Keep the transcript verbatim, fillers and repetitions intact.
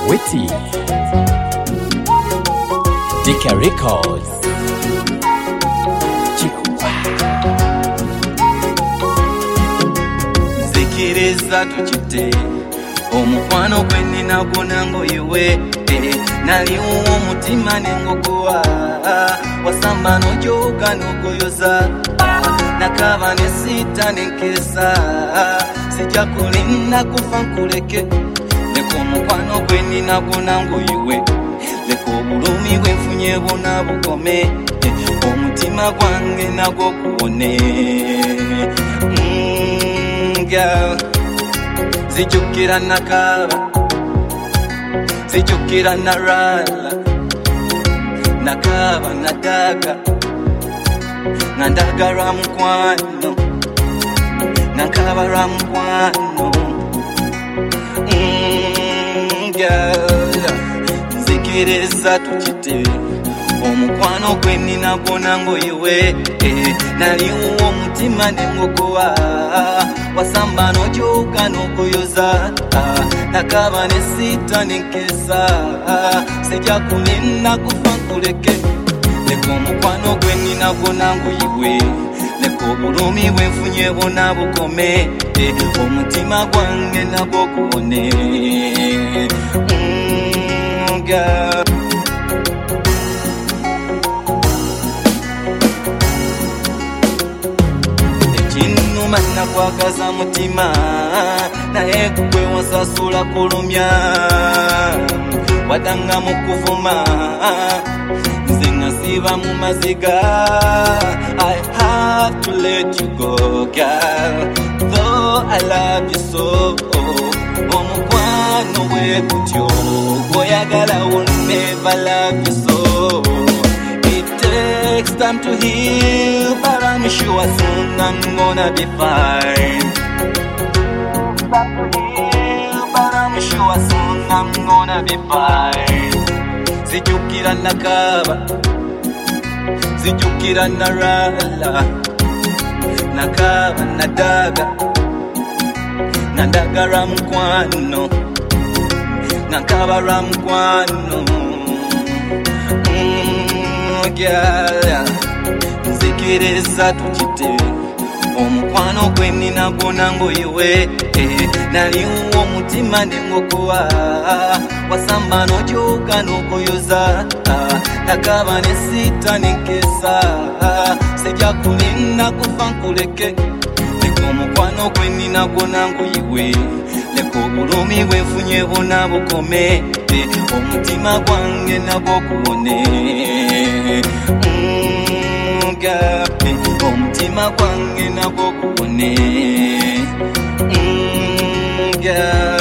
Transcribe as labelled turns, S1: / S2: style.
S1: Witty Dika Records
S2: Zikiriza tukite omukwano gwe nina gona ngoyiwe nali uwo mutima nengogowa wasamba nojoga nogoyoza nakaba nesita nenkesa sijja kulinda kufa nkuleke leka omukwano gwe nina gona ngoyiwe leka obulumi bwe nfunye bwonna bukome omutima gwange nagwo kuwone mm, girl. Zijukira nakaba Zijukira narala Nakaba nadaga Nandagara mkwano Nakabara mkwano mm, girl. Nzikiriza tukite omukwano gwe nina gwona ngoyiwe nali uwo mutima nengogowa wasamba nojoga nogoyoza nakaba nesita nenkesa sijja kulinda kufa nkuleke leka omukwano gwe nina gwona ngoyiwe leka obulumi bwe nfunye bwonna bukome omutima gwange nagwo kuwone mm, girl. Mana kwakaza mutima naye gwe wasasula kulumya wadanga mukuvuma nze ngasiba mu maziga I have to let you go girl though I love you so omukwano we kutyo goyagala will never love you so takes time to heal, but I'm sure soon I'm gonna be fine. Time to heal, but I'm sure soon I'm gonna be fine. Zijukira nakaba, zijukira narala, nakaba nadaga, nandagara mkwano, nakabara mkwano. Girl, nzikiriza tukite omukwano gwe nina gwona ngoyiwe nali uwo mutima nengogowa wasamba nojoga nogoyoza nakaba nesita nenkesa sijja kulinda kufa nkuleke leka omukwano gwe nina gwona ngoyiwe leka obulumi bwe nfunye bwonna bukome omutima gwange nagwo kuwone mm, girl. Omutima gwange nagwo kuwone mm, girl.